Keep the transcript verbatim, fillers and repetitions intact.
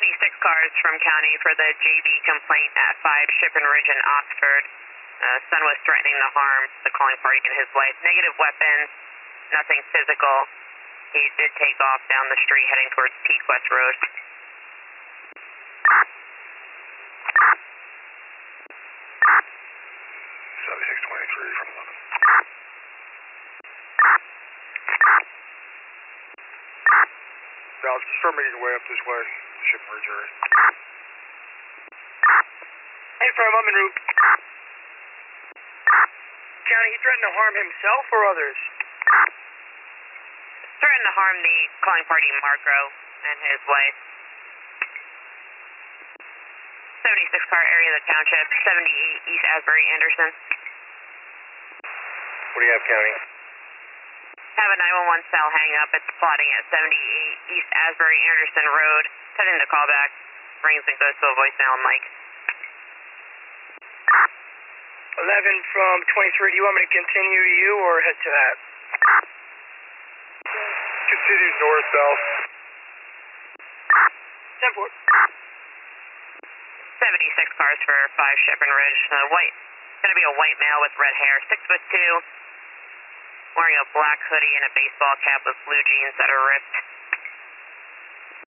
seventy-six cars from county for the J B complaint at five Shippen Ridge in Oxford. Uh, son was threatening to harm the calling party and his wife. Negative weapons, nothing physical. He did take off down the street heading towards Pequest Road. seventy-six twenty-three from eleven. Dallas, start making your way up this way. Shippen Ridge area. Hey, firm, I'm en route. County, he threatened to harm himself or others? Threatened to harm the calling party Marco and his wife. seventy-six car area of the township, seventy-eight East Asbury Anderson. What do you have, County? Have a nine one one cell hang up. It's plotting at seventy-eight East Asbury Anderson Road. Setting the callback. Rings and goes to a voicemail, Mike. eleven from twenty-three, do you want me to continue to you or head to that? Continue north, south. ten four. seventy-six cars for five Shippen Ridge. Uh, white. Gonna be a white male with red hair, six foot two, wearing a black hoodie and a baseball cap with blue jeans that are ripped.